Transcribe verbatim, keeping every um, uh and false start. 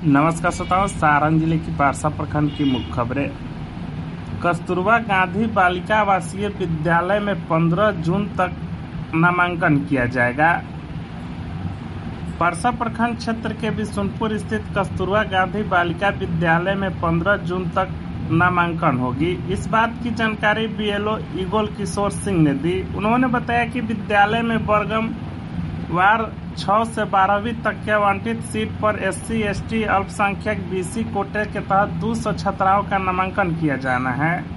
नमस्कार श्रोताओं, सारण जिले की पारसा प्रखंड की मुख्य खबरें। कस्तूरबा गांधी बालिका आवासीय विद्यालय में पंद्रह जून तक नामांकन किया जाएगा। पारसा प्रखंड क्षेत्र के बिशुनपुर स्थित कस्तूरबा गांधी बालिका विद्यालय में पंद्रह जून तक नामांकन होगी। इस बात की जानकारी बीएलओ ईगोल किशोर सिंह ने दी। उन्होंने बताया कि विद्यालय में वर्गम वार छह से बारहवीं तक के आवंटित सीट पर एससी, एसटी, अल्पसंख्यक, बीसी कोटे के तहत दो सौ छात्राओं का नामांकन किया जाना है।